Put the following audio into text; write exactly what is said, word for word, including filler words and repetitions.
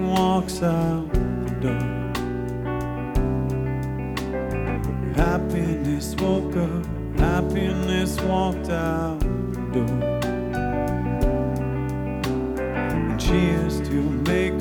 walks out the door. Happiness woke up, happiness walked out the door. And cheers to make